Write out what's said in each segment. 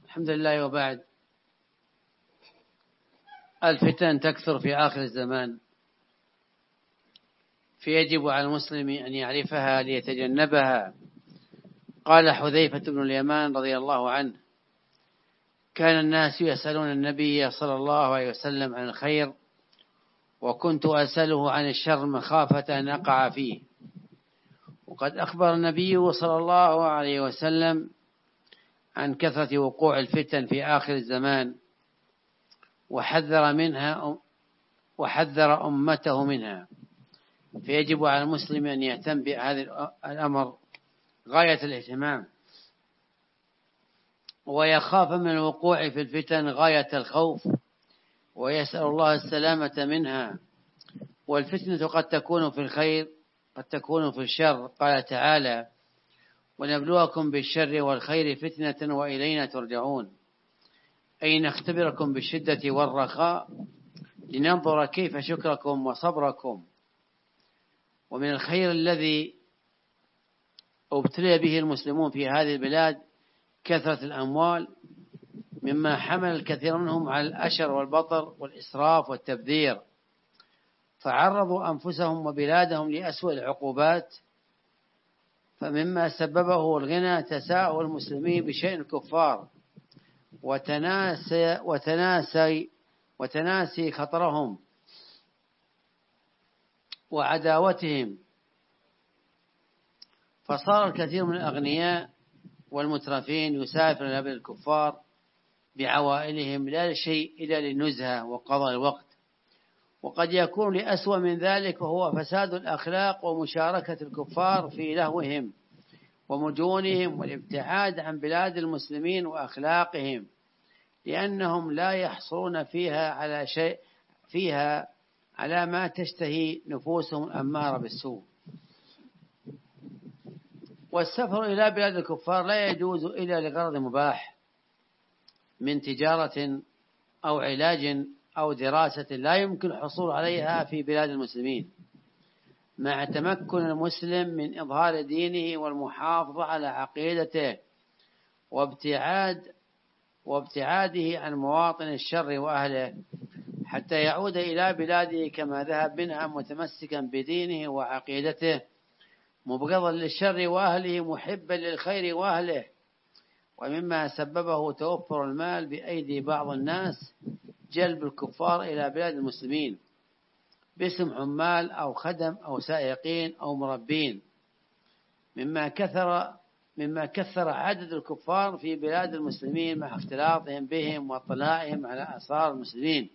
الحمد لله، وبعد. الفتن تكثر في آخر الزمان، فيجب على المسلم أن يعرفها ليتجنبها. قال حذيفة بن اليمان رضي الله عنه: كان الناس يسألون النبي صلى الله عليه وسلم عن الخير، وكنت أسأله عن الشر مخافة أن أقع فيه. وقد أخبر النبي صلى الله عليه وسلم عن كثرة وقوع الفتن في آخر الزمان، وحذر أمته منها. فيجب على المسلم أن يهتم بهذا الأمر غاية الاهتمام، ويخاف من الوقوع في الفتن غاية الخوف، ويسأل الله السلامة منها. والفتنة قد تكون في الخير، قد تكون في الشر. قال تعالى: ونبلوكم بالشر والخير فتنة وإلينا ترجعون، أي نختبركم بالشدة والرخاء لننظر كيف شكركم وصبركم. ومن الخير الذي ابتلي به المسلمون في هذه البلاد كثرة الأموال، مما حمل الكثير منهم على الأشر والبطر والإسراف والتبذير، فعرضوا أنفسهم وبلادهم لأسوأ العقوبات. فمما سببه الغنى تساهل المسلمين بشأن الكفار وتناسي خطرهم وعداوتهم، فصار الكثير من الأغنياء والمترفين يسافر إلى بلاد الكفار بعوائلهم لا شيء إلا للنزهة وقضاء الوقت. وقد يكون لأسوأ من ذلك، وهو فساد الأخلاق ومشاركة الكفار في لهوهم ومجونهم والابتعاد عن بلاد المسلمين وأخلاقهم، لأنهم لا يحصلون فيها على ما تشتهي نفوسهم الأمارة بالسوء. والسفر إلى بلاد الكفار لا يجوز إلا لغرض مباح من تجارة أو علاج أو دراسة لا يمكن الحصول عليها في بلاد المسلمين، مع تمكن المسلم من إظهار دينه والمحافظة على عقيدته وابتعاده عن مواطن الشر وأهله، حتى يعود إلى بلاده كما ذهب منها متمسكا بدينه وعقيدته، مبغضا للشر وأهله، محبا للخير وأهله. ومما سببه توفر المال بأيدي بعض الناس جلب الكفار إلى بلاد المسلمين باسم عمال أو خدم أو سائقين أو مربين، مما كثر عدد الكفار في بلاد المسلمين مع اختلاطهم بهم واطلاعهم على أسرار المسلمين،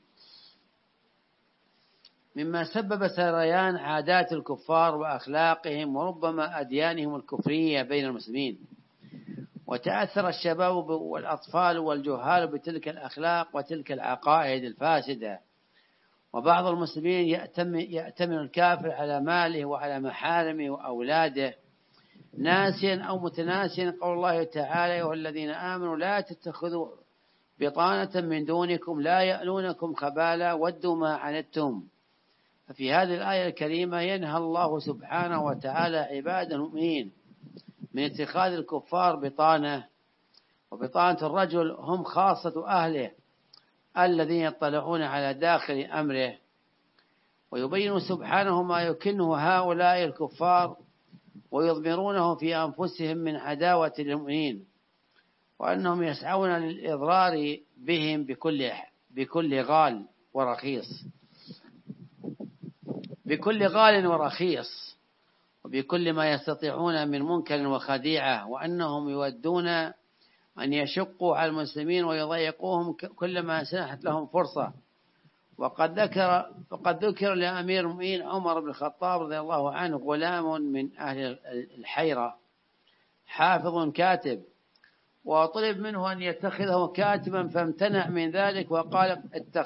مما سبب سريان عادات الكفار وأخلاقهم وربما أديانهم الكفرية بين المسلمين. وتأثر الشباب والأطفال والجهال بتلك الأخلاق وتلك العقائد الفاسدة. وبعض المسلمين يأتمن الكافر على ماله وعلى محارمه وأولاده، ناسيا أو متناسيا قول الله تعالى: والذين آمنوا لا تتخذوا بطانة من دونكم لا يألونكم خبالا ودوا ما عنتم. ففي هذه الآية الكريمة ينهى الله سبحانه وتعالى عباد المؤمنين من اتخاذ الكفار بطانة. وبطانة الرجل هم خاصة أهله الذين يطلعون على داخل أمره، ويبين سبحانه ما يكنه هؤلاء الكفار ويضمرونه في أنفسهم من عداوة للمؤمنين، وأنهم يسعون للإضرار بهم بكل غال ورخيص وبكل ما يستطيعون من منكر وخديعة، وأنهم يودون أن يشقوا على المسلمين ويضيقوهم كلما سنحت لهم فرصة. وقد ذكر لأمير المؤمنين عمر بن الخطاب رضي الله عنه غلام من أهل الحيرة حافظ كاتب، وطلب منه أن يتخذه كاتبا فامتنع من ذلك، وقال: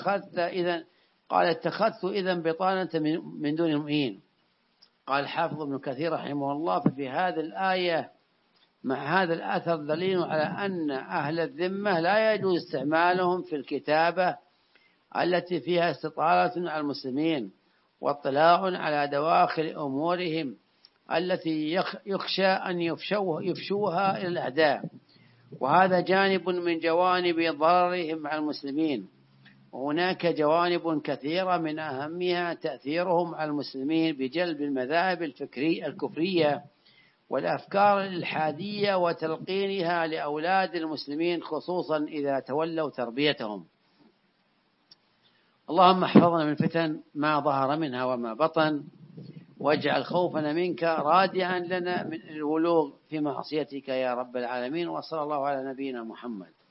اتخذت إذن بطانة من دون المؤمنين. قال حافظ ابن كثير رحمه الله: ففي هذه الآية مع هذا الأثر دليل على أن أهل الذمة لا يجوز استعمالهم في الكتابة التي فيها استطالة على المسلمين واطلاع على دواخل أمورهم التي يخشى أن يفشوها إلى الأعداء، وهذا جانب من جوانب ضررهم على المسلمين. وهناك جوانب كثيرة من أهمها تأثيرهم على المسلمين بجلب المذاهب الكفرية والأفكار الإلحادية وتلقينها لأولاد المسلمين، خصوصا إذا تولوا تربيتهم. اللهم احفظنا من فتن ما ظهر منها وما بطن، واجعل خوفنا منك رادعا لنا من الولوغ في معصيتك يا رب العالمين. وصلى الله على نبينا محمد.